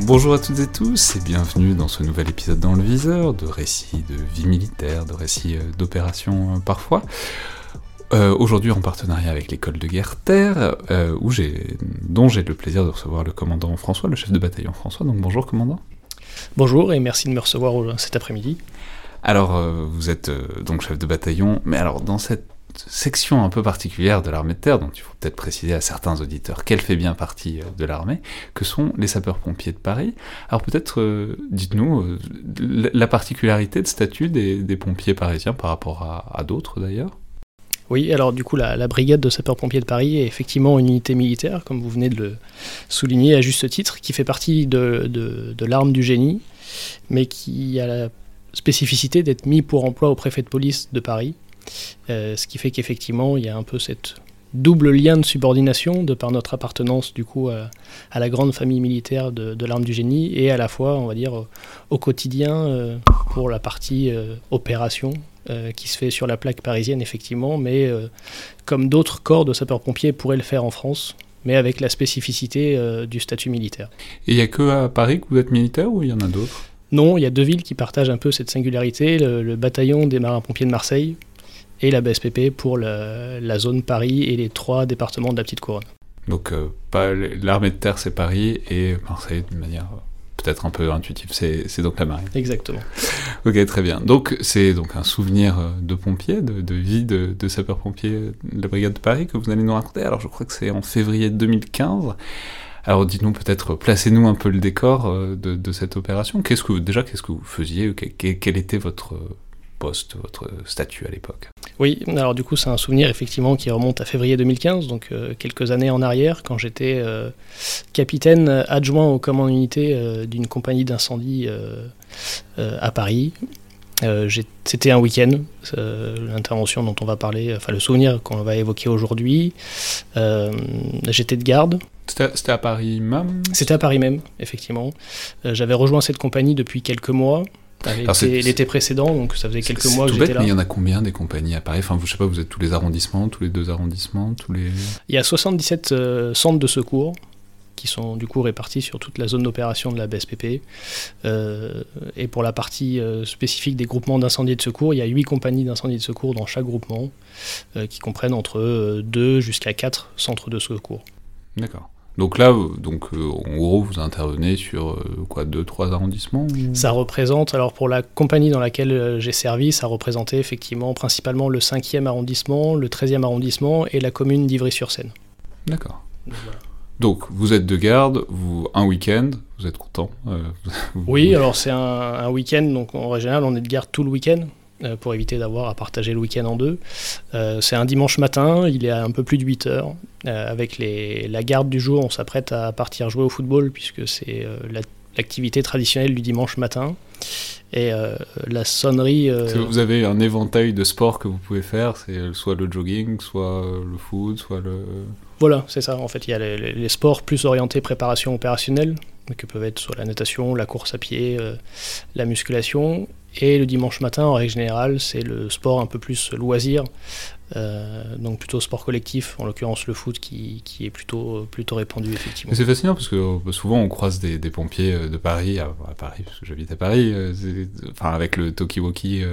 Bonjour à toutes et tous et bienvenue dans ce nouvel épisode dans le viseur, de récits de vie militaire, de récits d'opérations parfois. Aujourd'hui en partenariat avec l'école de guerre Terre, dont j'ai le plaisir de recevoir le commandant François, le chef de bataillon François. Donc bonjour commandant. Bonjour et merci de me recevoir cet après-midi. Alors vous êtes donc chef de bataillon, mais alors dans cette section un peu particulière de l'armée de terre, dont il faut peut-être préciser à certains auditeurs qu'elle fait bien partie de l'armée, que sont les sapeurs-pompiers de Paris. Alors peut-être, dites-nous, la particularité de statut des pompiers parisiens par rapport à d'autres d'ailleurs. Oui, alors du coup la brigade de sapeurs-pompiers de Paris est effectivement une unité militaire, comme vous venez de le souligner à juste titre, qui fait partie de l'arme du génie, mais qui a la spécificité d'être mis pour emploi au préfet de police de Paris. Ce qui fait qu'effectivement il y a un peu cette double lien de subordination de par notre appartenance du coup à la grande famille militaire de l'arme du génie et à la fois on va dire au quotidien pour la partie opération qui se fait sur la plaque parisienne effectivement, mais comme d'autres corps de sapeurs-pompiers pourraient le faire en France, mais avec la spécificité du statut militaire. Et il n'y a que à Paris que vous êtes militaire ou il y en a d'autres ? Non, il y a deux villes qui partagent un peu cette singularité, le bataillon des marins-pompiers de Marseille et la BSPP pour la zone Paris et les 3 départements de la Petite Couronne. Donc l'armée de terre c'est Paris et Marseille d'une manière peut-être un peu intuitive, c'est donc la marine. Exactement. Ok, très bien. Donc c'est donc un souvenir de pompier, de vie de sapeur-pompier de la brigade de Paris que vous allez nous raconter. Alors je crois que c'est en février 2015. Alors dites-nous peut-être, placez-nous un peu le décor de cette opération. Qu'est-ce que vous faisiez ? Quel était votre poste, votre statut à l'époque ? Oui, alors du coup c'est un souvenir effectivement qui remonte à février 2015, donc quelques années en arrière, quand j'étais capitaine adjoint au commandant unité d'une compagnie d'incendie à Paris. C'était un week-end, l'intervention dont on va parler, enfin le souvenir qu'on va évoquer aujourd'hui. J'étais de garde. C'était à Paris même ? C'était à Paris même, effectivement. J'avais rejoint cette compagnie depuis quelques mois. L'été précédent, donc ça faisait quelques mois que j'étais là. Mais il y en a combien des compagnies à Paris ? Enfin, je sais pas, vous êtes tous les arrondissements, tous les 2 arrondissements, Il y a 77 centres de secours qui sont du coup répartis sur toute la zone d'opération de la BSPP. Et pour la partie spécifique des groupements d'incendie et de secours, il y a 8 compagnies d'incendie et de secours dans chaque groupement, qui comprennent entre 2 jusqu'à 4 centres de secours. D'accord. Donc là, en gros, vous intervenez sur 2-3 arrondissements ou... Ça représente, alors pour la compagnie dans laquelle j'ai servi, ça représentait effectivement principalement le 5e arrondissement, le 13e arrondissement et la commune d'Ivry-sur-Seine. D'accord. Voilà. Donc vous êtes de garde, un week-end, vous êtes content Oui, alors c'est un week-end, donc en général on est de garde tout le week-end, pour éviter d'avoir à partager le week-end en deux. C'est un dimanche matin, il est à un peu plus de 8 heures. Avec la garde du jour, on s'apprête à partir jouer au football, puisque c'est l'activité traditionnelle du dimanche matin. Et la sonnerie... Vous avez un éventail de sports que vous pouvez faire, c'est soit le jogging, soit le foot, soit le... Voilà, c'est ça. En fait, il y a les sports plus orientés préparation opérationnelle, que peuvent être soit la natation, la course à pied, la musculation. Et le dimanche matin, en règle générale, c'est le sport un peu plus loisir, donc plutôt sport collectif, en l'occurrence le foot qui est plutôt répandu effectivement. Mais c'est fascinant parce que souvent on croise des pompiers de Paris, à Paris, parce que j'habite à Paris, avec le talkie-walkie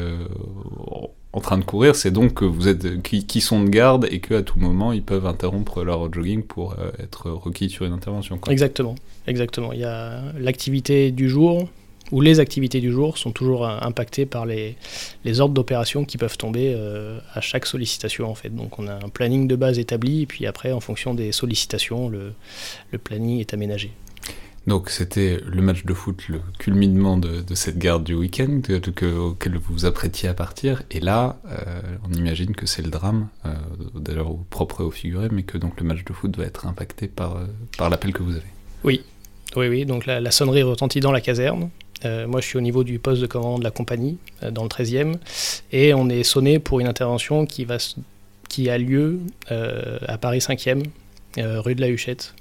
en train de courir, c'est donc que vous êtes qui sont de garde et qu'à tout moment ils peuvent interrompre leur jogging pour être requis sur une intervention. Quoi. Exactement. Il y a l'activité du jour, où les activités du jour sont toujours impactées par les ordres d'opération qui peuvent tomber à chaque sollicitation en fait. Donc on a un planning de base établi et puis après en fonction des sollicitations, le planning est aménagé. Donc c'était le match de foot, le culminement de cette garde du week-end auquel vous vous apprêtiez à partir, et là on imagine que c'est le drame, d'ailleurs au propre et au figuré, mais que donc le match de foot va être impacté par l'appel que vous avez. Oui, donc la sonnerie retentit dans la caserne. Moi je suis au niveau du poste de commandant de la compagnie, dans le 13e, et on est sonné pour une intervention qui a lieu à Paris 5e, rue de la Huchette.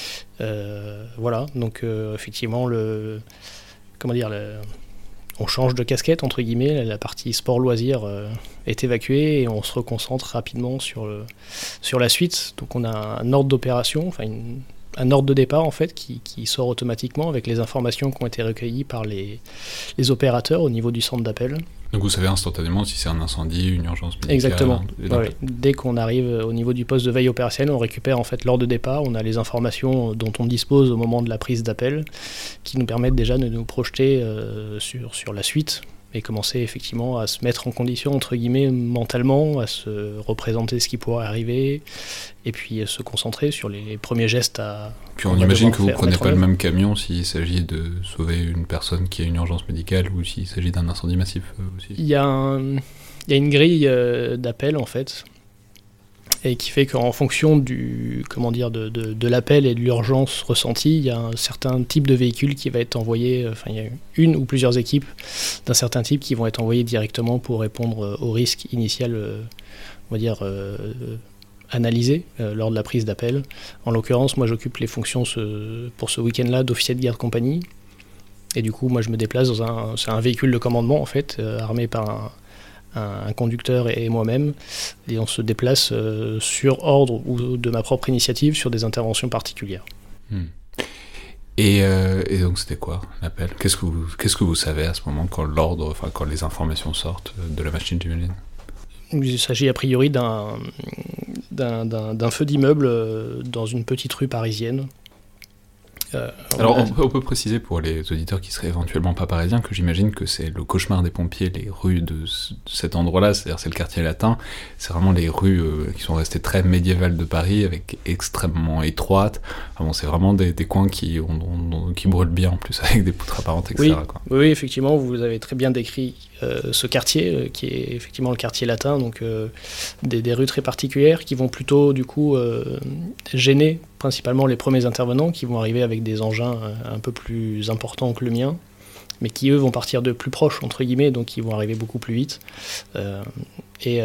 Voilà, donc effectivement on change de casquette entre guillemets, la partie sport-loisir est évacuée et on se reconcentre rapidement sur la suite. Donc on a un ordre d'opération, enfin un ordre de départ en fait qui sort automatiquement avec les informations qui ont été recueillies par les opérateurs au niveau du centre d'appel. Donc vous savez instantanément si c'est un incendie, une urgence médicale. Exactement. Ouais. Dès qu'on arrive au niveau du poste de veille opérationnelle, on récupère en fait l'ordre de départ, on a les informations dont on dispose au moment de la prise d'appel, qui nous permettent déjà de nous projeter sur la suite et commencer effectivement à se mettre en condition, entre guillemets, mentalement, à se représenter ce qui pourrait arriver, et puis se concentrer sur les premiers gestes à... Puis on imagine que vous ne prenez pas le même camion s'il s'agit de sauver une personne qui a une urgence médicale ou s'il s'agit d'un incendie massif aussi. Il y a une grille d'appel en fait, et qui fait qu'en fonction de l'appel et de l'urgence ressentie, il y a un certain type de véhicule qui va être envoyé, il y a une ou plusieurs équipes d'un certain type qui vont être envoyées directement pour répondre au risque initial, analysé lors de la prise d'appel. En l'occurrence, moi j'occupe les fonctions pour ce week-end-là d'officier de garde compagnie, et du coup moi je me déplace c'est un véhicule de commandement en fait, armé par un conducteur et moi-même, et on se déplace sur ordre ou de ma propre initiative sur des interventions particulières. Et donc c'était quoi l'appel ? Qu'est-ce que vous savez à ce moment quand les informations sortent de la machine, j'imagine ? Il s'agit a priori d'un feu d'immeuble dans une petite rue parisienne. Alors on peut préciser pour les auditeurs qui seraient éventuellement pas parisiens que j'imagine que c'est le cauchemar des pompiers, les rues de cet endroit-là, c'est-à-dire c'est le quartier latin, c'est vraiment les rues qui sont restées très médiévales de Paris, avec extrêmement étroites. Enfin bon, c'est vraiment des coins qui brûlent bien en plus, avec des poutres apparentes, etc. Oui, quoi. Oui, effectivement, vous avez très bien décrit ce quartier qui est effectivement le quartier latin, donc des rues très particulières qui vont plutôt du coup gêner principalement les premiers intervenants qui vont arriver avec des engins un peu plus importants que le mien, mais qui eux vont partir de plus proche entre guillemets, donc ils vont arriver beaucoup plus vite. Et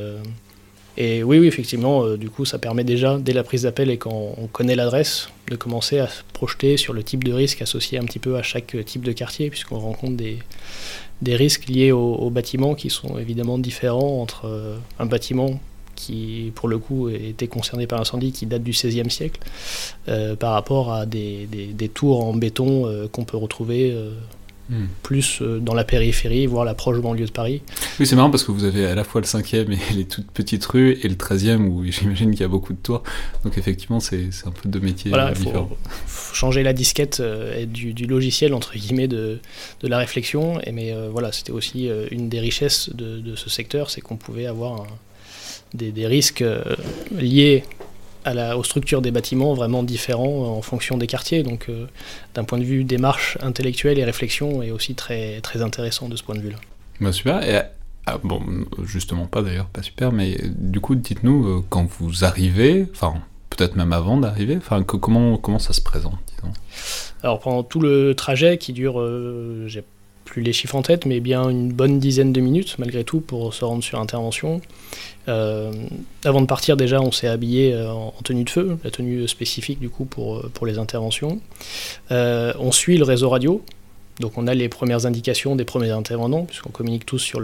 oui, effectivement, du coup ça permet déjà dès la prise d'appel et quand on connaît l'adresse de commencer à se projeter sur le type de risque associé un petit peu à chaque type de quartier, puisqu'on rencontre des risques liés au bâtiment qui sont évidemment différents entre un bâtiment qui, pour le coup, était concerné par l'incendie qui date du XVIe siècle, par rapport à des tours en béton qu'on peut retrouver plus dans la périphérie, voire la proche banlieue de Paris. Oui, c'est marrant parce que vous avez à la fois le 5e et les toutes petites rues, et le 13e où j'imagine qu'il y a beaucoup de tours, donc effectivement c'est un peu deux métiers différents. Faut changer la disquette du logiciel, entre guillemets, de la réflexion, mais voilà, c'était aussi une des richesses de ce secteur, c'est qu'on pouvait avoir des risques liés aux structures des bâtiments vraiment différents en fonction des quartiers. Donc d'un point de vue démarche intellectuelle et réflexion est aussi très, très intéressant de ce point de vue-là. Bah super. Et, bon, justement pas d'ailleurs, pas super, mais du coup dites-nous, quand vous arrivez, enfin peut-être même avant d'arriver, comment ça se présente, disons. Alors pendant tout le trajet qui dure, j'ai plus les chiffres en tête, mais bien une bonne dizaine de minutes malgré tout pour se rendre sur intervention. Avant de partir déjà on s'est habillé en tenue de feu, la tenue spécifique du coup pour les interventions. On suit le réseau radio, donc on a les premières indications des premiers intervenants puisqu'on communique tous sur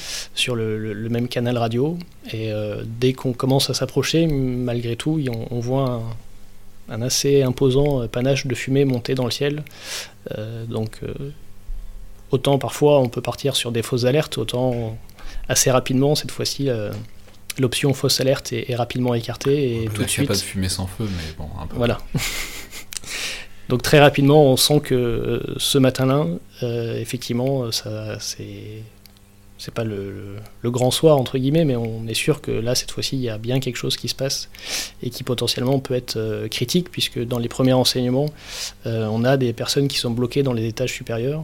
le même canal radio, et dès qu'on commence à s'approcher, malgré tout on voit un assez imposant panache de fumée monter dans le ciel, donc autant parfois on peut partir sur des fausses alertes, autant assez rapidement cette fois-ci l'option fausse alerte est rapidement écartée, et tout de suite... Il n'y a pas de fumée sans feu, mais bon, un peu. Voilà. Donc très rapidement on sent que ce matin-là, effectivement, c'est pas le grand soir entre guillemets, mais on est sûr que là cette fois-ci il y a bien quelque chose qui se passe et qui potentiellement peut être critique, puisque dans les premiers renseignements on a des personnes qui sont bloquées dans les étages supérieurs.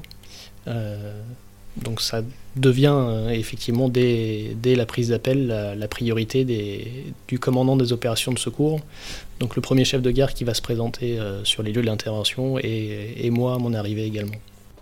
Donc ça devient effectivement dès la prise d'appel la priorité du commandant des opérations de secours, donc le premier chef de gare qui va se présenter sur les lieux de l'intervention, et moi à mon arrivée également.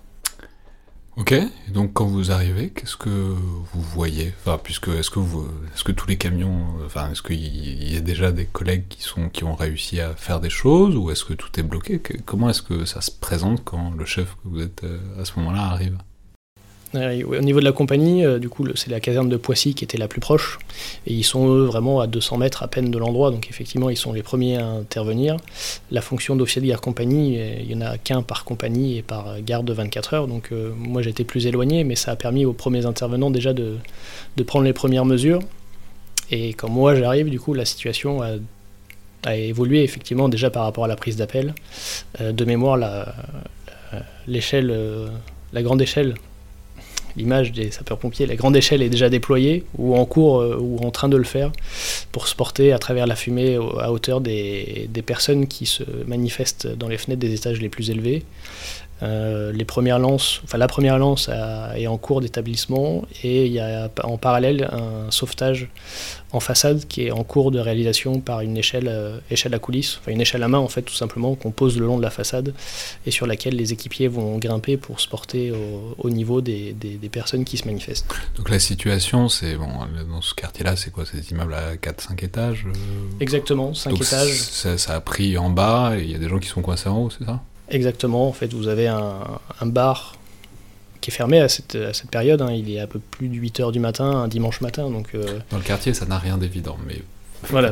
Ok, et donc quand vous arrivez, qu'est-ce que vous voyez ? Enfin, est-ce que tous les camions, est-ce qu'il y a déjà des collègues qui ont réussi à faire des choses, ou est-ce que tout est bloqué ? Comment est-ce que ça se présente quand le chef que vous êtes à ce moment-là arrive ? Au niveau de la compagnie, du coup, c'est la caserne de Poissy qui était la plus proche. Et ils sont, eux, vraiment à 200 mètres à peine de l'endroit. Donc, effectivement, ils sont les premiers à intervenir. La fonction d'officier de garde compagnie, il n'y en a qu'un par compagnie et par garde de 24 heures. Donc, moi, j'étais plus éloigné, mais ça a permis aux premiers intervenants déjà de prendre les premières mesures. Et quand moi, j'arrive, du coup, la situation a évolué, effectivement, déjà par rapport à la prise d'appel. De mémoire, l'échelle, la grande échelle, l'image des sapeurs-pompiers, la grande échelle est déjà déployée ou en cours ou en train de le faire pour se porter à travers la fumée à hauteur des personnes qui se manifestent dans les fenêtres des étages les plus élevés. La première lance est en cours d'établissement et il y a en parallèle un sauvetage en façade qui est en cours de réalisation par une échelle à coulisses, enfin une échelle à main en fait tout simplement qu'on pose le long de la façade et sur laquelle les équipiers vont grimper pour se porter au niveau des personnes qui se manifestent. Donc la situation, c'est dans ce quartier-là, c'est quoi? C'est des immeubles à 4-5 étages Exactement, 5 étages. Ça a pris en bas et il y a des gens qui sont coincés en haut, c'est ça? Exactement, en fait vous avez un bar qui est fermé à cette période, il est un peu plus de 8h du matin, un dimanche matin. Donc, dans le quartier ça n'a rien d'évident, mais... Voilà,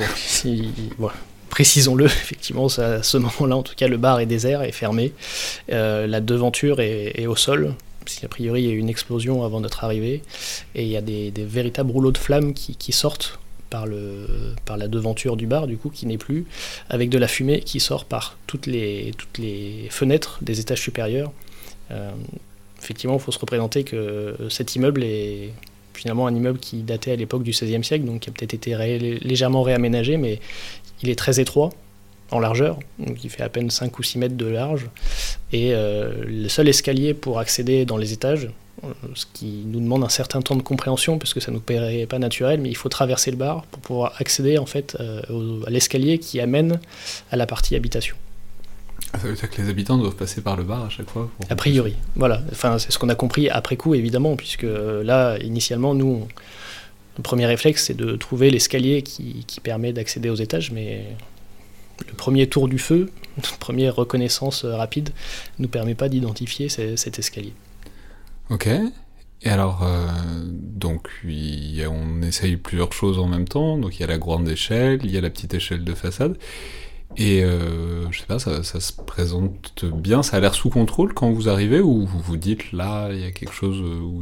précisons-le, effectivement, à ce moment-là en tout cas le bar est désert, est fermé, la devanture est au sol, parce qu'a priori il y a eu une explosion avant notre arrivée, et il y a des véritables rouleaux de flammes qui sortent par la devanture du bar, du coup, qui n'est plus, avec de la fumée qui sort par toutes les fenêtres des étages supérieurs. Effectivement, il faut se représenter que cet immeuble est finalement un immeuble qui datait à l'époque du XVIe siècle, donc qui a peut-être été légèrement réaménagé, mais il est très étroit en largeur, donc il fait à peine 5 ou 6 mètres de large, et le seul escalier pour accéder dans les étages, ce qui nous demande un certain temps de compréhension parce que ça nous paraît pas naturel, mais il faut traverser le bar pour pouvoir accéder en fait à l'escalier qui amène à la partie habitation. Ça veut dire que les habitants doivent passer par le bar à chaque fois A priori, voilà. Enfin, c'est ce qu'on a compris après coup évidemment, puisque là initialement nous, le premier réflexe c'est de trouver l'escalier qui permet d'accéder aux étages, mais le premier tour du feu, notre première reconnaissance rapide, ne nous permet pas d'identifier cet escalier. Ok, et alors, donc on essaye plusieurs choses en même temps, donc il y a la grande échelle, il y a la petite échelle de façade, et je sais pas, ça se présente bien, ça a l'air sous contrôle quand vous arrivez, ou vous vous dites là, il y a quelque chose où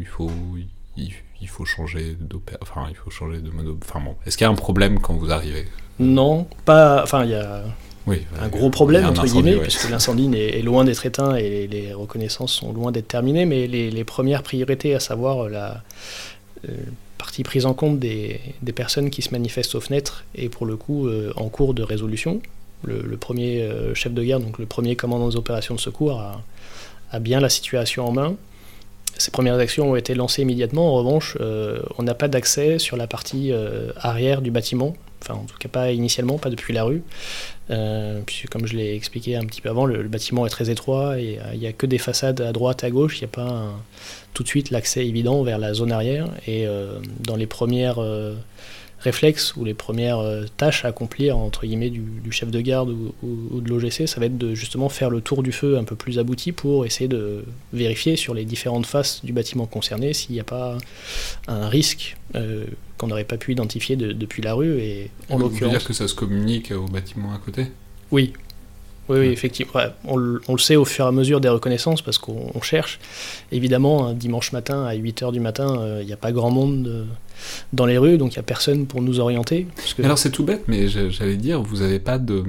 il faut changer il faut changer de mode, est-ce qu'il y a un problème quand vous arrivez? Non, pas, il y a... Oui, un gros problème, entre guillemets, oui. puisque l'incendie est loin d'être éteint et les reconnaissances sont loin d'être terminées, mais les premières priorités, à savoir la partie prise en compte des personnes qui se manifestent aux fenêtres, est pour le coup en cours de résolution. Le premier chef de garde, donc le premier commandant des opérations de secours, a bien la situation en main. Ces premières actions ont été lancées immédiatement. En revanche, on n'a pas d'accès sur la partie arrière du bâtiment, enfin en tout cas pas initialement, pas depuis la rue, puisque comme je l'ai expliqué un petit peu avant, le bâtiment est très étroit et il n'y a que des façades à droite, à gauche, il n'y a pas tout de suite l'accès évident vers la zone arrière, et dans les premières réflexes ou les premières tâches à accomplir entre guillemets du chef de garde ou de l'OGC, ça va être de justement faire le tour du feu un peu plus abouti pour essayer de vérifier sur les différentes faces du bâtiment concerné s'il n'y a pas un risque qu'on n'aurait pas pu identifier depuis la rue. Et en l'occurrence, vous voulez dire que ça se communique au bâtiment à côté? Oui, effectivement. Ouais, on le sait au fur et à mesure des reconnaissances parce qu'on cherche. Évidemment, un dimanche matin à 8h du matin, il n'y a pas grand monde dans les rues, donc il n'y a personne pour nous orienter. Alors c'est tout bête, mais j'allais dire, vous n'avez pas de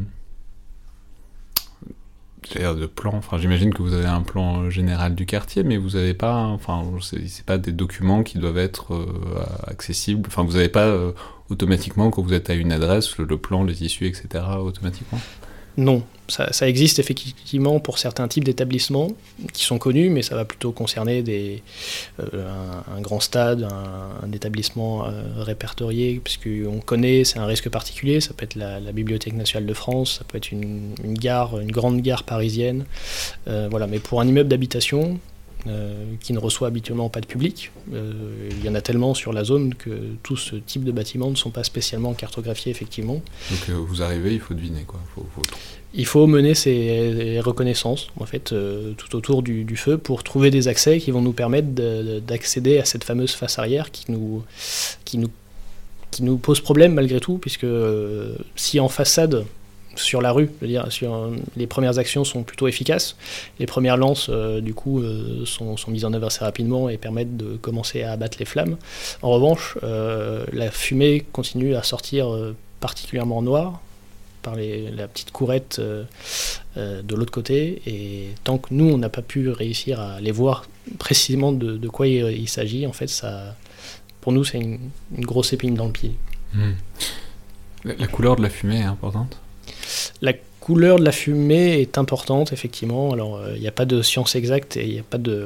plan, j'imagine que vous avez un plan général du quartier, mais vous n'avez pas, c'est pas des documents qui doivent être accessibles, vous n'avez pas automatiquement, quand vous êtes à une adresse, le plan, les issues, etc., automatiquement? Non, ça existe effectivement pour certains types d'établissements qui sont connus, mais ça va plutôt concerner un grand stade, un établissement répertorié, puisqu'on connaît, c'est un risque particulier, ça peut être la Bibliothèque nationale de France, ça peut être une grande gare parisienne, mais pour un immeuble d'habitation, qui ne reçoit habituellement pas de public. Il y en a tellement sur la zone que tout ce type de bâtiments ne sont pas spécialement cartographiés, effectivement. Donc vous arrivez, il faut deviner, quoi. Il faut mener ces reconnaissances, en fait, tout autour du feu pour trouver des accès qui vont nous permettre d'accéder à cette fameuse face arrière qui nous pose problème malgré tout, puisque si en façade, sur la rue, je veux dire, les premières actions sont plutôt efficaces. Les premières lances, sont mises en œuvre assez rapidement et permettent de commencer à abattre les flammes. En revanche, la fumée continue à sortir particulièrement noire par la petite courette de l'autre côté. Et tant que nous, on n'a pas pu réussir à les voir précisément de quoi il s'agit, en fait, pour nous, c'est une grosse épine dans le pied. La couleur de la fumée est importante ? La couleur de la fumée est importante, effectivement. Alors, il n'y a pas de science exacte et il n'y a pas de...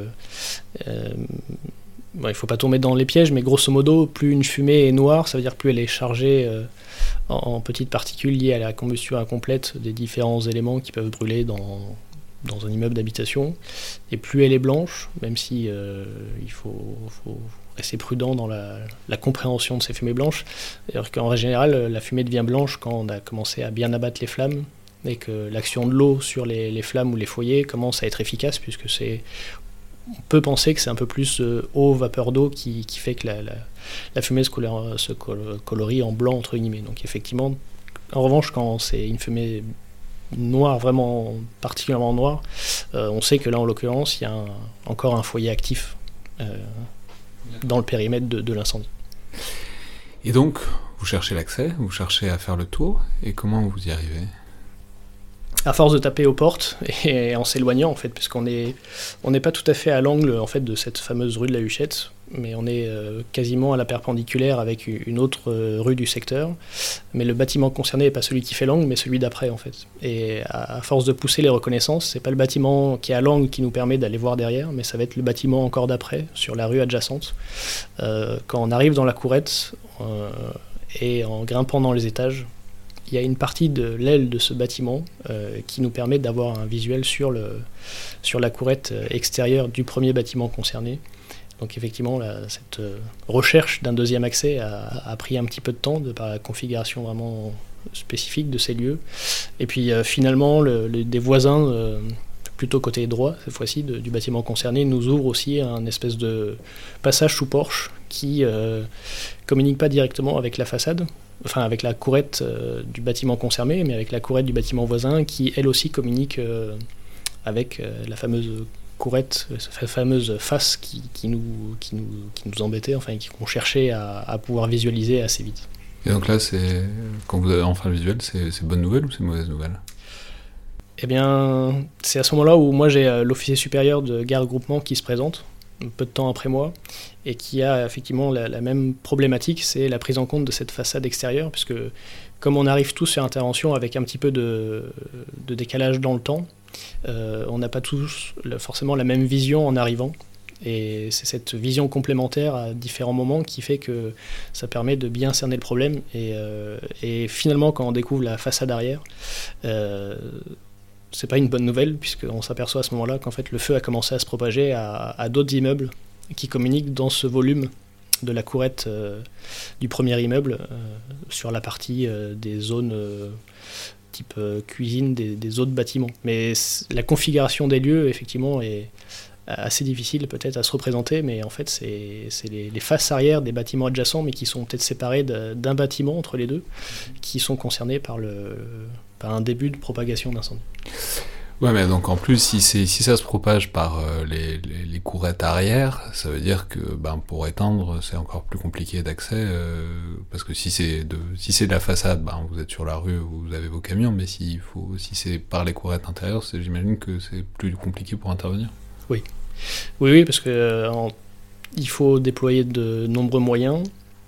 il ne faut pas tomber dans les pièges, mais grosso modo, plus une fumée est noire, ça veut dire plus elle est chargée en petites particules liées à la combustion incomplète des différents éléments qui peuvent brûler dans un immeuble d'habitation. Et plus elle est blanche, même si il faut rester prudent dans la compréhension de ces fumées blanches. C'est-à-dire qu'en général, la fumée devient blanche quand on a commencé à bien abattre les flammes et que l'action de l'eau sur les flammes ou les foyers commence à être efficace, puisque on peut penser que c'est un peu plus eau, vapeur d'eau qui fait que la fumée se colorie en blanc, entre guillemets. Donc effectivement, en revanche, quand c'est une fumée noire, vraiment particulièrement noire, on sait que là, en l'occurrence, il y a encore un foyer actif dans le périmètre de l'incendie. Et donc, vous cherchez l'accès, vous cherchez à faire le tour, et comment vous y arrivez ? À force de taper aux portes et en s'éloignant, en fait, puisqu'on n'est pas tout à fait à l'angle, en fait, de cette fameuse rue de la Huchette, mais on est quasiment à la perpendiculaire avec une autre rue du secteur. Mais le bâtiment concerné n'est pas celui qui fait l'angle, mais celui d'après, en fait. Et à force de pousser les reconnaissances, c'est pas le bâtiment qui est à l'angle qui nous permet d'aller voir derrière, mais ça va être le bâtiment encore d'après, sur la rue adjacente. Quand on arrive dans la courette et en grimpant dans les étages, il y a une partie de l'aile de ce bâtiment qui nous permet d'avoir un visuel sur la courette extérieure du premier bâtiment concerné. Donc effectivement, cette recherche d'un deuxième accès a pris un petit peu de temps par la configuration vraiment spécifique de ces lieux. Et puis finalement, des voisins, plutôt côté droit cette fois-ci, du bâtiment concerné, nous ouvrent aussi un espèce de passage sous porche qui communique pas directement avec la façade, enfin avec la courette du bâtiment concerné, mais avec la courette du bâtiment voisin qui elle aussi communique avec la fameuse courette, cette fameuse face qui nous embêtait, enfin qu'on cherchait à pouvoir visualiser assez vite. Et donc là, quand vous avez enfin le visuel, c'est bonne nouvelle ou c'est mauvaise nouvelle ? Eh bien, c'est à ce moment-là où moi j'ai l'officier supérieur de garde groupement qui se présente, peu de temps après moi, et qui a effectivement la même problématique, c'est la prise en compte de cette façade extérieure, puisque comme on arrive tous sur intervention avec un petit peu de décalage dans le temps, on n'a pas tous forcément la même vision en arrivant, et c'est cette vision complémentaire à différents moments qui fait que ça permet de bien cerner le problème, et finalement quand on découvre la façade arrière, c'est pas une bonne nouvelle, puisqu'on s'aperçoit à ce moment-là qu'en fait le feu a commencé à se propager à d'autres immeubles qui communiquent dans ce volume de la courette du premier immeuble sur la partie des zones type cuisine des autres bâtiments. Mais la configuration des lieux, effectivement, est assez difficile peut-être à se représenter, mais en fait c'est les faces arrière des bâtiments adjacents, mais qui sont peut-être séparés d'un bâtiment entre les deux, qui sont concernés par un début de propagation d'incendie. Ouais, mais donc en plus, si ça se propage par les courettes arrière, ça veut dire que pour éteindre, c'est encore plus compliqué d'accès, parce que si c'est de la façade, vous êtes sur la rue, vous avez vos camions, mais si c'est par les courettes intérieures, j'imagine que c'est plus compliqué pour intervenir. Oui, parce que il faut déployer de nombreux moyens.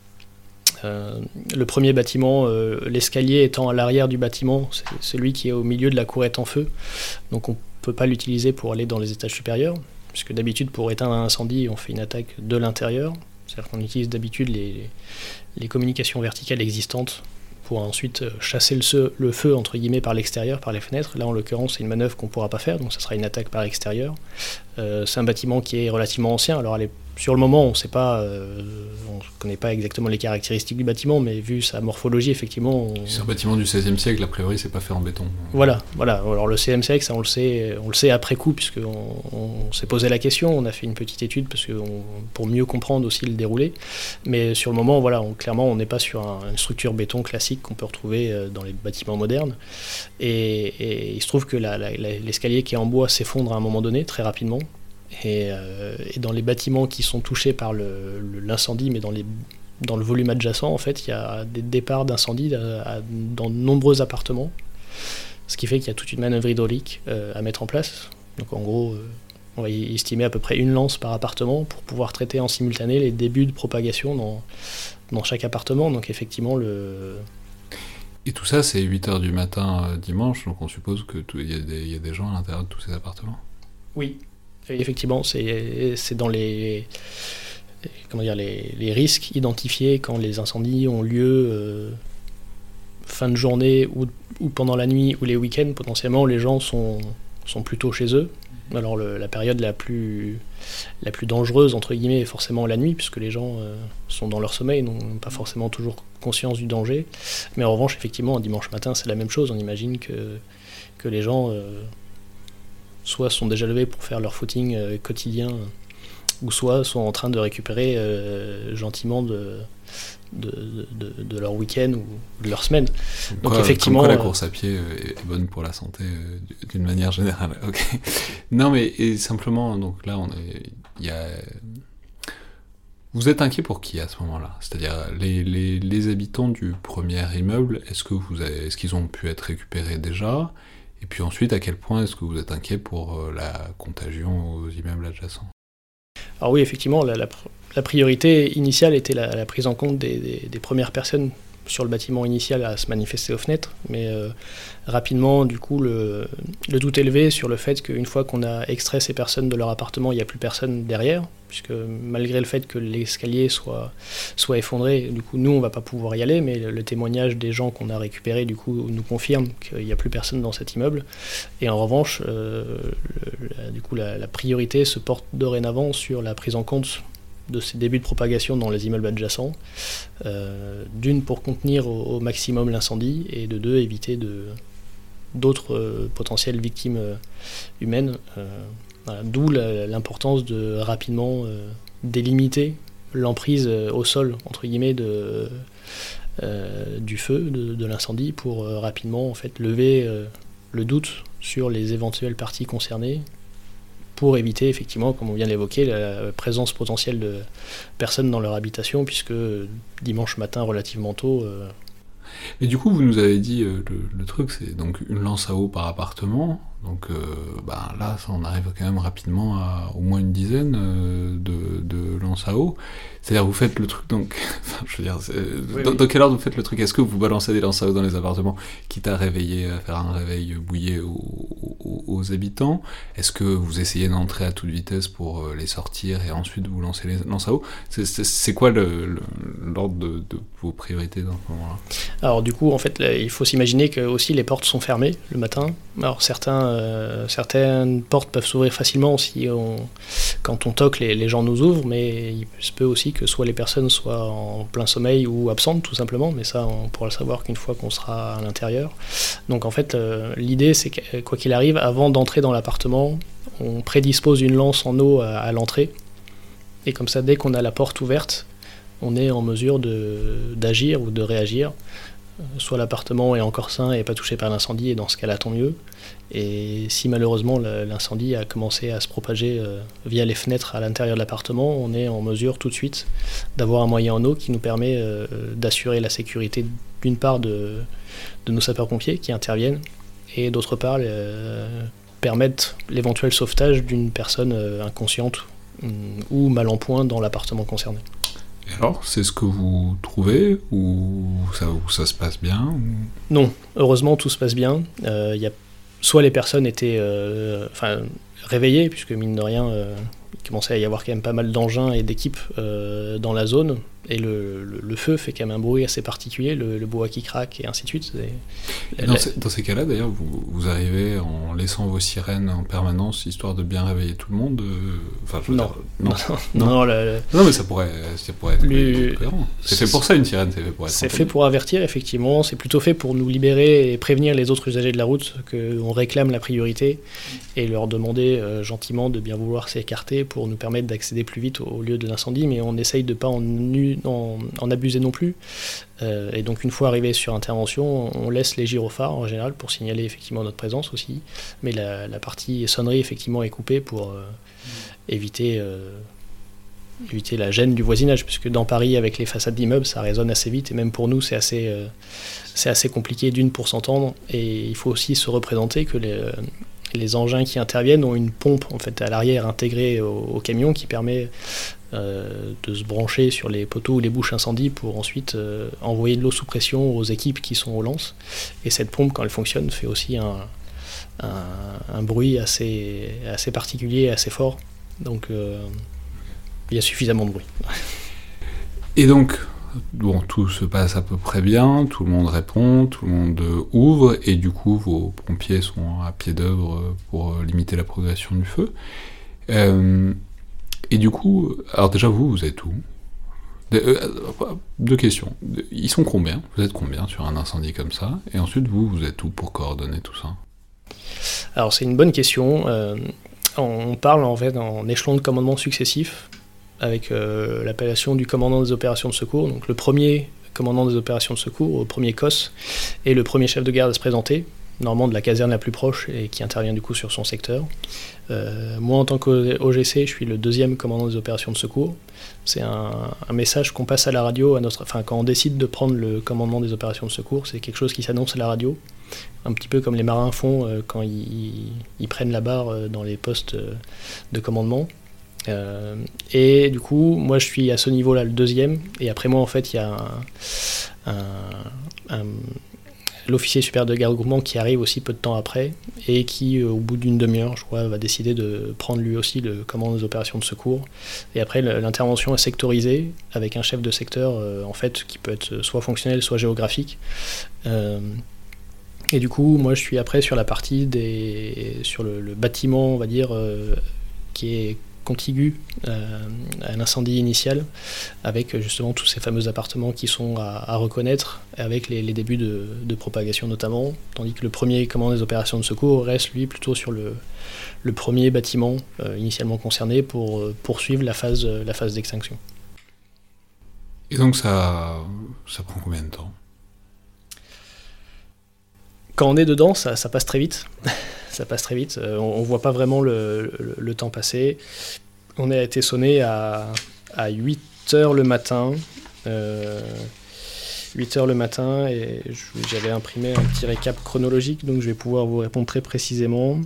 Le premier bâtiment, l'escalier étant à l'arrière du bâtiment, c'est celui qui est au milieu de la courette en feu, donc on ne peut pas l'utiliser pour aller dans les étages supérieurs, puisque d'habitude pour éteindre un incendie on fait une attaque de l'intérieur, c'est-à-dire qu'on utilise d'habitude les communications verticales existantes pour ensuite chasser le feu entre guillemets par l'extérieur, par les fenêtres. Là en l'occurrence c'est une manœuvre qu'on ne pourra pas faire, donc ça sera une attaque par l'extérieur. C'est un bâtiment qui est relativement ancien, alors sur le moment on ne connaît pas exactement les caractéristiques du bâtiment, mais vu sa morphologie effectivement... C'est un bâtiment du XVIe siècle, a priori c'est pas fait en béton. Voilà. Alors le CMCX, ça on le sait après coup, puisqu'on s'est posé la question, on a fait une petite étude pour mieux comprendre aussi le déroulé, mais sur le moment voilà, clairement on n'est pas sur une structure béton classique qu'on peut retrouver dans les bâtiments modernes, et il se trouve que l'escalier qui est en bois s'effondre à un moment donné, très rapidement, et dans les bâtiments qui sont touchés par l'incendie, mais dans le volume adjacent, en fait, il y a des départs d'incendie dans de nombreux appartements, ce qui fait qu'il y a toute une manœuvre hydraulique à mettre en place. Donc en gros, on va estimer à peu près une lance par appartement pour pouvoir traiter en simultané les débuts de propagation dans chaque appartement. Donc effectivement, Et tout ça, c'est 8h du matin dimanche, donc on suppose qu'il y a des gens à l'intérieur de tous ces appartements. Oui. Et effectivement, c'est dans les risques identifiés quand les incendies ont lieu fin de journée ou pendant la nuit ou les week-ends. Potentiellement, les gens sont plutôt chez eux. Alors la période la plus dangereuse, entre guillemets, est forcément la nuit, puisque les gens sont dans leur sommeil, n'ont pas forcément toujours conscience du danger. Mais en revanche, effectivement, un dimanche matin, c'est la même chose. On imagine que les gens... soit sont déjà levés pour faire leur footing quotidien, ou soit sont en train de récupérer gentiment de leur week-end ou de leur semaine. Donc effectivement, comme quoi la course à pied est bonne pour la santé d'une manière générale. Okay. Non mais simplement, donc là vous êtes inquiet pour qui à ce moment-là? C'est-à-dire les habitants du premier immeuble, est-ce qu'ils ont pu être récupérés déjà? Et puis ensuite, à quel point est-ce que vous êtes inquiet pour la contagion aux immeubles adjacents? Alors oui, effectivement, la priorité initiale était la prise en compte des premières personnes sur le bâtiment initial à se manifester aux fenêtres, mais rapidement, du coup, le doute est levé sur le fait qu'une fois qu'on a extrait ces personnes de leur appartement, il n'y a plus personne derrière, puisque malgré le fait que l'escalier soit effondré, du coup, nous, on ne va pas pouvoir y aller, mais le témoignage des gens qu'on a récupérés, du coup, nous confirme qu'il n'y a plus personne dans cet immeuble. Et en revanche, du coup, la priorité se porte dorénavant sur la prise en compte de ces débuts de propagation dans les immeubles adjacents, d'une pour contenir au maximum l'incendie, et de deux éviter d'autres potentielles victimes humaines. Voilà. D'où l'importance de rapidement délimiter l'emprise au sol, entre guillemets, du feu, de l'incendie, pour rapidement en fait, lever le doute sur les éventuelles parties concernées, pour éviter effectivement, comme on vient de l'évoquer, la présence potentielle de personnes dans leur habitation, puisque dimanche matin relativement tôt... Et du coup, vous nous avez dit, le truc, c'est donc une lance à eau par appartement, donc là, ça, on arrive quand même rapidement à au moins une dizaine de lances à eau. C'est-à-dire, vous faites le truc, donc, enfin, je veux dire, dans quelle ordre vous faites le truc? Est-ce que vous balancez des lances à eau dans les appartements, quitte à faire un réveil bouillé aux habitants? Est-ce que vous essayez d'entrer à toute vitesse pour les sortir et ensuite vous lancez les lances à eau? C'est quoi l'ordre de vos priorités dans ce moment-là? Alors du coup, en fait, là, il faut s'imaginer que aussi les portes sont fermées le matin. Alors certaines portes peuvent s'ouvrir facilement quand on toque, les gens nous ouvrent, mais il se peut aussi que soit les personnes soient en plein sommeil ou absentes tout simplement, mais ça on pourra le savoir qu'une fois qu'on sera à l'intérieur. Donc en fait, l'idée c'est que quoi qu'il arrive, avant d'entrer dans l'appartement, on prédispose une lance en eau à l'entrée, et comme ça, dès qu'on a la porte ouverte, on est en mesure d'agir ou de réagir. Soit l'appartement est encore sain et pas touché par l'incendie, et dans ce cas-là, tant mieux. Et si malheureusement l'incendie a commencé à se propager via les fenêtres à l'intérieur de l'appartement, on est en mesure tout de suite d'avoir un moyen en eau qui nous permet d'assurer la sécurité d'une part de nos sapeurs-pompiers qui interviennent, et d'autre part permettre l'éventuel sauvetage d'une personne inconsciente ou mal en point dans l'appartement concerné. Et alors, c'est ce que vous trouvez, ou ça se passe bien ou... Non, heureusement tout se passe bien. Soit les personnes étaient réveillées, puisque mine de rien, il commençait à y avoir quand même pas mal d'engins et d'équipes dans la zone, Et le feu fait quand même un bruit assez particulier, le bois qui craque et ainsi de suite. Dans ces cas-là, d'ailleurs, vous arrivez en laissant vos sirènes en permanence, histoire de bien réveiller tout le monde Non, mais ça pourrait être cohérent. C'est fait pour ça, une sirène, c'est fait pour être C'est fait pour avertir, effectivement. C'est plutôt fait pour nous libérer et prévenir les autres usagers de la route qu'on réclame la priorité et leur demander gentiment de bien vouloir s'écarter pour nous permettre d'accéder plus vite au lieu de l'incendie, mais on essaye de ne pas en abuser non plus. Et donc une fois arrivé sur intervention, on laisse les gyrophares en général pour signaler effectivement notre présence aussi, mais la partie sonnerie effectivement est coupée pour éviter la gêne du voisinage, puisque dans Paris avec les façades d'immeubles ça résonne assez vite et même pour nous c'est assez compliqué pour s'entendre, et il faut aussi se représenter que les engins qui interviennent ont une pompe en fait à l'arrière intégrée au camion qui permet de se brancher sur les poteaux ou les bouches incendie pour ensuite envoyer de l'eau sous pression aux équipes qui sont aux lances. Et cette pompe, quand elle fonctionne, fait aussi un bruit assez particulier, assez fort. Donc il y a suffisamment de bruit. Et donc, bon, tout se passe à peu près bien, tout le monde répond, tout le monde ouvre, et du coup, vos pompiers sont à pied d'œuvre pour limiter la progression du feu. Et du coup, alors déjà, vous êtes où ? Deux questions. Ils sont combien ? Vous êtes combien sur un incendie comme ça ? Et ensuite, vous êtes où pour coordonner tout ça ? Alors, c'est une bonne question. On parle en fait en échelon de commandement successif, avec l'appellation du commandant des opérations de secours. Donc le premier commandant des opérations de secours, au premier COS, et le premier chef de garde à se présenter, normalement de la caserne la plus proche et qui intervient du coup sur son secteur. Moi en tant qu'OGC, je suis le deuxième commandant des opérations de secours. C'est un message qu'on passe à la radio, quand on décide de prendre le commandement des opérations de secours, c'est quelque chose qui s'annonce à la radio, un petit peu comme les marins font quand ils prennent la barre dans les postes de commandement. Et du coup, moi je suis à ce niveau-là le deuxième, et après moi en fait il y a l'officier supérieur de garde groupement qui arrive aussi peu de temps après, et qui au bout d'une demi-heure, je crois, va décider de prendre lui aussi le commandement des opérations de secours. Et après l'intervention est sectorisée avec un chef de secteur en fait qui peut être soit fonctionnel, soit géographique. Et du coup, moi je suis après sur la partie sur le bâtiment, on va dire, qui est contigu à un incendie initial, avec justement tous ces fameux appartements qui sont à reconnaître, avec les débuts de propagation notamment, tandis que le premier commandant des opérations de secours reste lui plutôt sur le premier bâtiment initialement concerné pour poursuivre la phase d'extinction. Et donc ça prend combien de temps ? Quand on est dedans, ça passe très vite. Ça passe très vite. On ne voit pas vraiment le temps passer. On a été sonné à 8h le matin. 8h le matin, et j'avais imprimé un petit récap chronologique, donc je vais pouvoir vous répondre très précisément.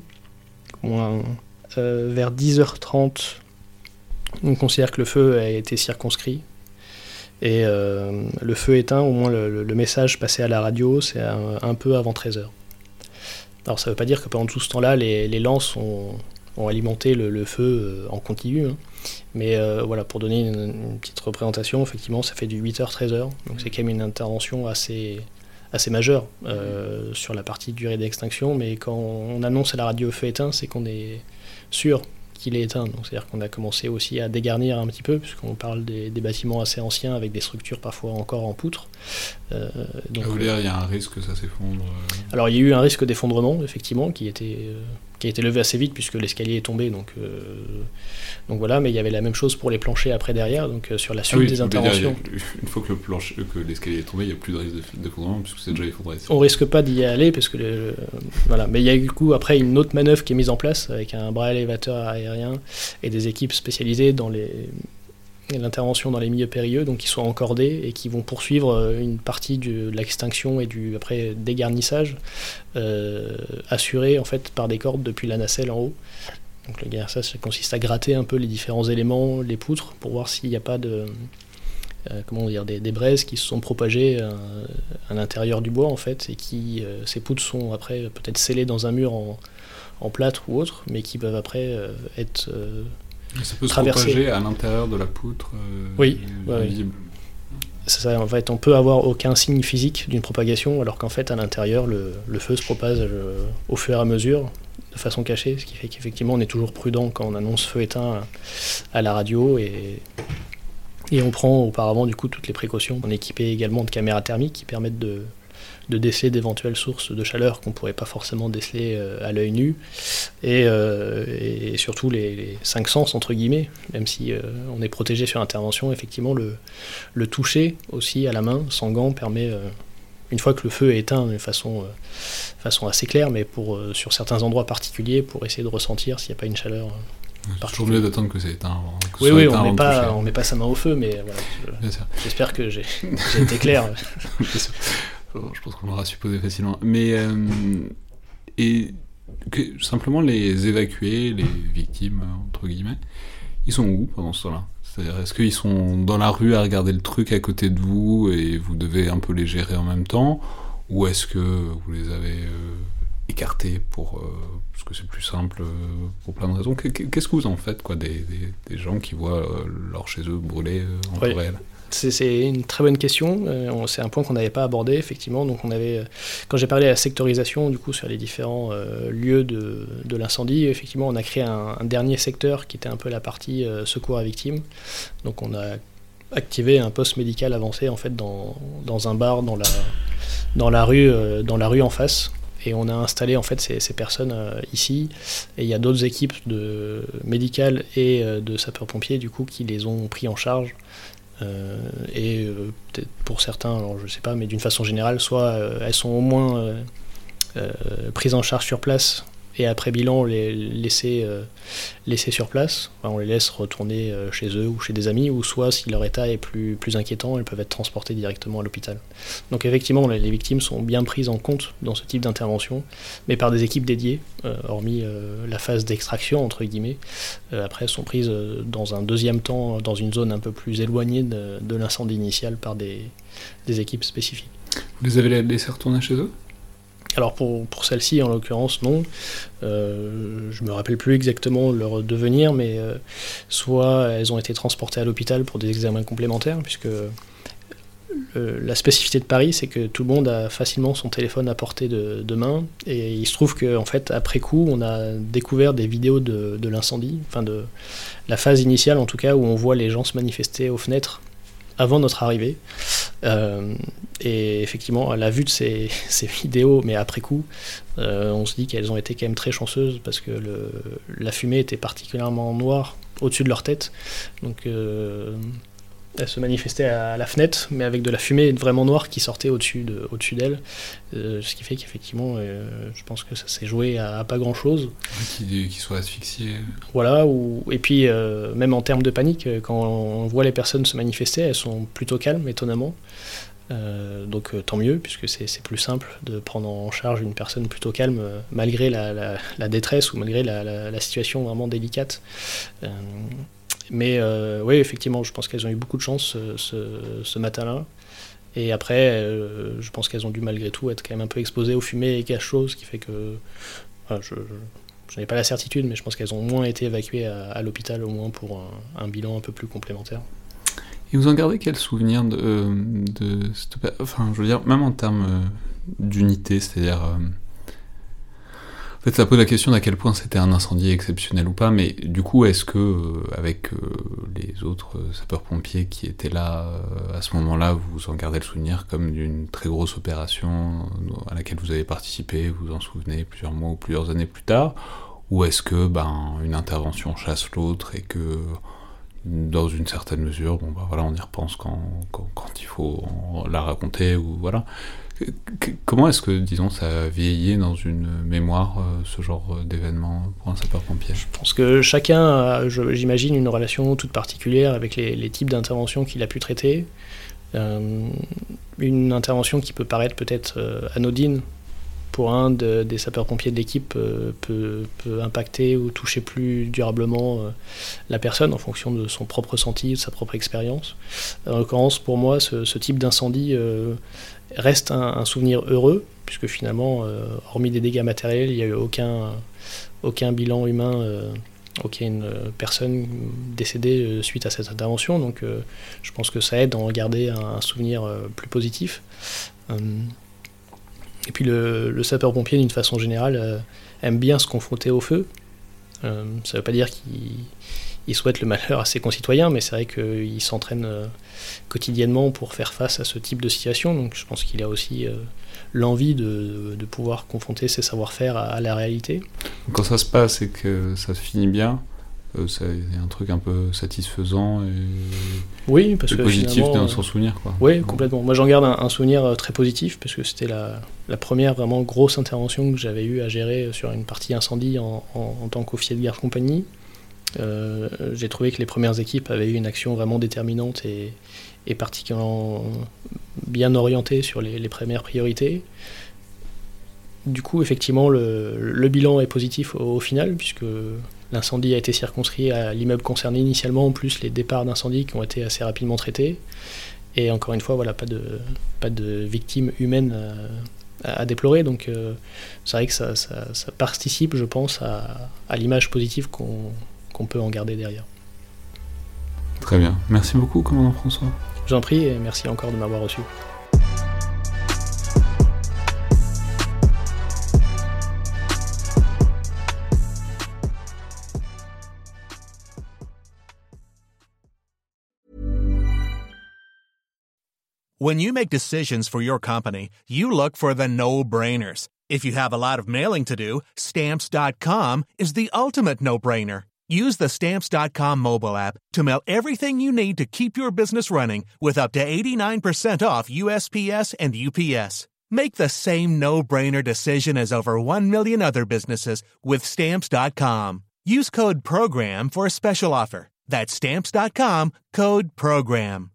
Vers 10h30, on considère que le feu a été circonscrit. Et le feu éteint, au moins le message passé à la radio, c'est un peu avant 13h. Alors ça ne veut pas dire que pendant tout ce temps-là, les lances ont alimenté le feu en continu, hein. Mais voilà, pour donner une petite représentation, effectivement, ça fait du 8h-13h, donc c'est quand même une intervention assez majeure sur la partie durée d'extinction, mais quand on annonce à la radio feu éteint, c'est qu'on est sûr qu'il est éteint. Donc c'est-à-dire qu'on a commencé aussi à dégarnir un petit peu, puisqu'on parle des bâtiments assez anciens avec des structures parfois encore en poutre. Donc, vous dire, il y a un risque que ça s'effondre Alors il y a eu un risque d'effondrement, effectivement, qui a été levé assez vite puisque l'escalier est tombé. Donc voilà, mais il y avait la même chose pour les planchers après derrière, donc sur la suite des interventions. Une fois que l'escalier est tombé, il n'y a plus de risque d'effondrement puisque c'est déjà effondré. On risque pas d'y aller parce que voilà, mais il y a eu du coup après une autre manœuvre qui est mise en place avec un bras élévateur aérien et des équipes spécialisées dans l'intervention dans les milieux périlleux, donc qui sont encordés et qui vont poursuivre une partie de l'extinction et du après dégarnissage assuré en fait par des cordes depuis la nacelle en haut. Donc le garnissage, ça consiste à gratter un peu les différents éléments, les poutres, pour voir s'il n'y a pas des braises qui se sont propagées à l'intérieur du bois en fait, et qui ces poutres sont après peut-être scellées dans un mur en plâtre ou autre, mais qui peuvent après être ça peut traversées. Se propager à l'intérieur de la poutre oui, visible. En fait, on peut avoir aucun signe physique d'une propagation, alors qu'en fait, à l'intérieur, le feu se propage au fur et à mesure, de façon cachée, ce qui fait qu'effectivement, on est toujours prudent quand on annonce feu éteint à la radio, et on prend auparavant, du coup, toutes les précautions. On est équipé également de caméras thermiques qui permettent de déceler d'éventuelles sources de chaleur qu'on ne pourrait pas forcément déceler à l'œil nu, et surtout les cinq sens, entre guillemets, même si on est protégé sur intervention, effectivement le toucher aussi à la main, sans gants, permet, une fois que le feu est éteint de façon assez claire, mais sur certains endroits particuliers, pour essayer de ressentir s'il n'y a pas une chaleur c'est toujours mieux d'attendre que c'est éteint. Oui, on met pas sa main au feu, mais voilà, j'espère que j'ai été clair. Bien sûr. Je pense qu'on l'aura supposé facilement. Mais simplement les évacués, les victimes, entre guillemets, ils sont où pendant ce temps-là ? C'est-à-dire, est-ce qu'ils sont dans la rue à regarder le truc à côté de vous et vous devez un peu les gérer en même temps ? Ou est-ce que vous les avez écartés parce que c'est plus simple pour plein de raisons ? Qu'est-ce que vous en faites, quoi, des gens qui voient leur chez eux brûler en temps réel ? C'est une très bonne question. C'est un point qu'on n'avait pas abordé, effectivement. Donc quand j'ai parlé à la sectorisation, du coup, sur les différents lieux de l'incendie, effectivement, on a créé un dernier secteur qui était un peu la partie secours à victimes. Donc on a activé un poste médical avancé, en fait, dans un bar dans la rue en face. Et on a installé, en fait, ces personnes ici. Et il y a d'autres équipes médicales et de sapeurs-pompiers, du coup, qui les ont pris en charge. Peut-être pour certains, alors je sais pas, mais d'une façon générale, soit elles sont au moins prises en charge sur place, et après bilan, on les laisser sur place. Enfin, on les laisse retourner chez eux ou chez des amis, ou soit, si leur état est plus inquiétant, elles peuvent être transportées directement à l'hôpital. Donc effectivement, les victimes sont bien prises en compte dans ce type d'intervention, mais par des équipes dédiées, hormis la phase d'extraction, entre guillemets. Après, elles sont prises dans un deuxième temps, dans une zone un peu plus éloignée de l'incendie initial, par des équipes spécifiques. Vous les avez laissées retourner chez eux ? Alors pour celle-ci, en l'occurrence, non. Je me rappelle plus exactement leur devenir, mais soit elles ont été transportées à l'hôpital pour des examens complémentaires, puisque la spécificité de Paris, c'est que tout le monde a facilement son téléphone à portée de main, et il se trouve qu'en fait, après coup, on a découvert des vidéos de l'incendie, enfin de la phase initiale en tout cas, où on voit les gens se manifester aux fenêtres avant notre arrivée. Et effectivement, à la vue de ces vidéos, mais après coup, on se dit qu'elles ont été quand même très chanceuses, parce que la fumée était particulièrement noire au-dessus de leur tête. Donc elles se manifestaient à la fenêtre, mais avec de la fumée vraiment noire qui sortait au-dessus d'elles. Ce qui fait qu'effectivement, je pense que ça s'est joué à pas grand-chose. Qu'ils soient asphyxiés. Voilà, et puis même en termes de panique, quand on voit les personnes se manifester, elles sont plutôt calmes, étonnamment. Donc tant mieux, puisque c'est plus simple de prendre en charge une personne plutôt calme, malgré la détresse, ou malgré la situation vraiment délicate. Mais oui, effectivement, je pense qu'elles ont eu beaucoup de chance ce matin-là. Et après, je pense qu'elles ont dû malgré tout être quand même un peu exposées aux fumées et gaz chauds, ce qui fait que... je n'ai pas la certitude, mais je pense qu'elles ont au moins été évacuées à l'hôpital, au moins pour un bilan un peu plus complémentaire. Et vous en gardez quel souvenir enfin, je veux dire, même en termes d'unité, c'est-à-dire... En fait, ça pose la question d'à quel point c'était un incendie exceptionnel ou pas, mais du coup, est-ce que, avec les autres sapeurs-pompiers qui étaient là à ce moment-là, vous en gardez le souvenir comme d'une très grosse opération à laquelle vous avez participé, vous vous en souvenez plusieurs mois ou plusieurs années plus tard, ou est-ce que une intervention chasse l'autre et que, dans une certaine mesure, voilà, on y repense quand il faut la raconter, ou voilà. Comment est-ce que, disons, ça vieillit dans une mémoire, ce genre d'événement pour un sapeur-pompier ? Je pense que chacun a, j'imagine, une relation toute particulière avec les types d'interventions qu'il a pu traiter. Une intervention qui peut paraître peut-être anodine pour un des sapeurs-pompiers de l'équipe peut impacter ou toucher plus durablement la personne en fonction de son propre ressenti, de sa propre expérience. En l'occurrence, pour moi, ce type d'incendie reste un souvenir heureux, puisque finalement, hormis des dégâts matériels, il n'y a eu aucun bilan humain aucune personne décédée suite à cette intervention. Donc je pense que ça aide à en garder un souvenir plus positif. Et puis le sapeur-pompier, d'une façon générale, aime bien se confronter au feu. Ça ne veut pas dire qu'il souhaite le malheur à ses concitoyens, mais c'est vrai qu'il s'entraîne quotidiennement pour faire face à ce type de situation. Donc je pense qu'il a aussi l'envie de pouvoir confronter ses savoir-faire à la réalité. Quand ça se passe et que ça se finit bien, c'est un truc un peu satisfaisant et parce que positif dans son souvenir, quoi. Oui, complètement. Moi, j'en garde un souvenir très positif, parce que c'était la première vraiment grosse intervention que j'avais eu à gérer sur une partie incendie en tant qu'officier de garde-compagnie. J'ai trouvé que les premières équipes avaient eu une action vraiment déterminante et particulièrement bien orientée sur les premières priorités. Du coup, effectivement, le bilan est positif au final, puisque l'incendie a été circonscrit à l'immeuble concerné initialement, en plus les départs d'incendie qui ont été assez rapidement traités. Et encore une fois, voilà, pas de victimes humaines à déplorer. Donc c'est vrai que ça participe, je pense, à l'image positive qu'on peut en garder derrière. Très bien. Merci beaucoup, commandant François. Je vous en prie, et merci encore de m'avoir reçu. When you make decisions for your company, you look for the no-brainers. If you have a lot of mailing to do, Stamps.com is the ultimate no-brainer. Use the Stamps.com mobile app to mail everything you need to keep your business running with up to 89% off USPS and UPS. Make the same no-brainer decision as over 1 million other businesses with Stamps.com. Use code PROGRAM for a special offer. That's Stamps.com, code PROGRAM.